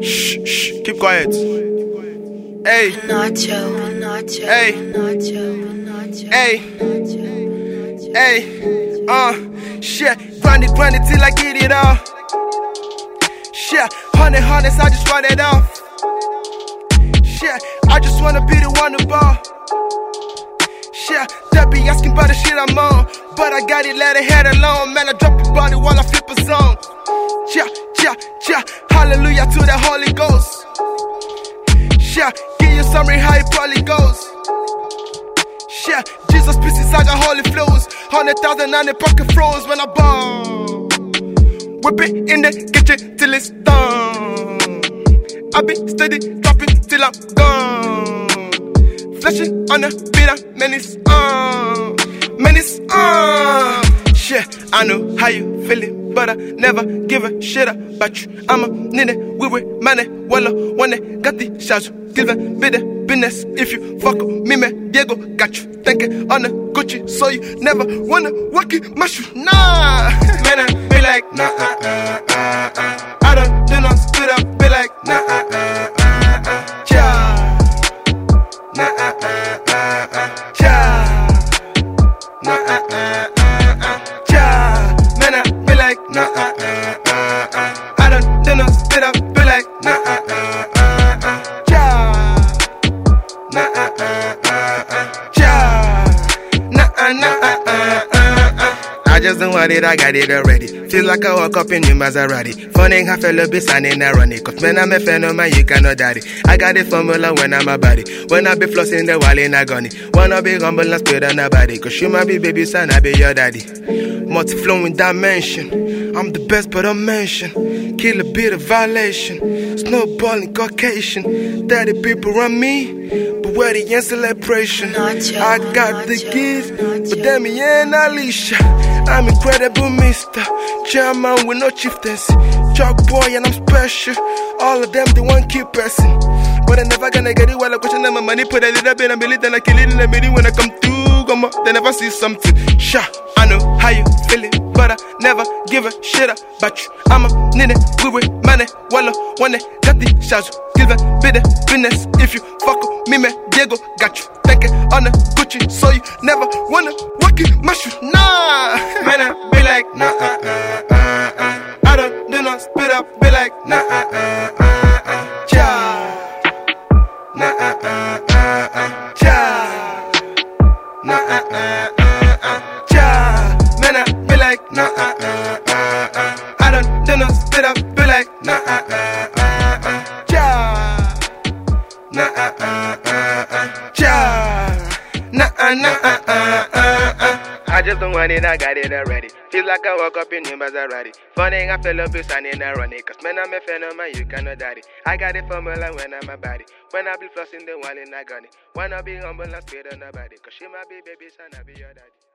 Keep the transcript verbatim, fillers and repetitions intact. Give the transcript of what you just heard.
Shh, shh, keep quiet. Hey, Nacho, Nacho, hey, Nacho, Nacho, hey, hey, uh, shit, grind it, grind it till I get it all. Shit, hundred, hundreds, I just run it off. Shit, I just wanna be the one to ball. Shit, they be asking about the shit I'm on, but I got it, let it head alone. Man, I drop your body while I flip a song. Yeah, yeah, yeah, hallelujah to the Holy Ghost. Yeah, give you summary how it probably goes. Yeah, Jesus pieces, I got holy flows. Hundred thousand on the pocket froze when I ball. Whip it in the kitchen till it's done. I be steady dropping till I'm gone. Flashing on the beat, I'm menace, uh, menace, uh. Shit, I know how you feeling, but I never give a shit about you. I'm a nigga, we with money, walla, one got the shots, give a bit of business. If you fuck with me, man, Diego got you thinking on the Gucci, so you never wanna work it, my shoe, nah. Man, I be like, nah, uh, uh, uh, uh. I don't do no spit up, be like, nah, uh, uh, uh, uh. Yeah. Nah, uh, uh, uh, uh. Yeah. Nah, uh, uh, uh, uh. Yeah. Man, I be like, nah, uh, uh, uh, uh. I don't do no spit up, be like, nah, uh, uh, uh, uh. Yeah. Nah, uh, uh, uh, uh. Yeah. Nah, uh, nah, uh, uh, uh, uh. I just don't want it, I got it already. Feel like I woke up in new Maserati. Funny how fellow be signing ironic. Cause man, I'm a phenomenon, you cannot doubt it. I got the formula when I'm a body. When I be flossing the wall in agony. Wanna be humble and spirit on nobody. Cause you might be baby son, I be your daddy. Multi-flowing dimension. I'm the best but I'm mentioned. Kill a bit of violation. Snowballing Caucasian. Daddy people run me. But where the end celebration? I got the keys. But Demi and Alicia. I'm incredible, mister. Chairman with no chieftaincy. Chalk boy and I'm special. All of them, they want keep pressing. But I'm never gonna get it while I question them. My money put a little bit, I believe, then I kill it in the middle. When I come through, come up, they never see something. Sha, I know how you feel it, but I never give a shit about you. I'm a nigga, we with money, walla, one got the shots, give a bit of business. If you fuck with me, man, Diego got you thinking on the Gucci, so you never wanna work it, my shoe, nah. Man, I be like, nah, uh, uh, uh, uh. I don't do no spit up, be like, nah, uh, uh, uh, uh. Yeah. Nah, uh, uh, uh, uh. Yeah. Nah, uh, uh, uh, uh. Yeah. Man, I be like, nah, uh, uh, uh, uh. I don't do no spit up, be like, nah, uh, uh, uh, uh. Yeah. Nah, uh, uh, uh, uh. Yeah. Nah, uh, nah, uh, uh, uh, uh. I just don't want it, I got it already. Feel like I woke up in new Maserati. Funny, I fell up signing ironic. Cause man, I'm a phenomenon, you cannot doubt it. I got the formula when I'm a body. When I be flossing the wall in agony. Wanna be humble and spirit on nobody. Cause she might be baby son, I be your daddy.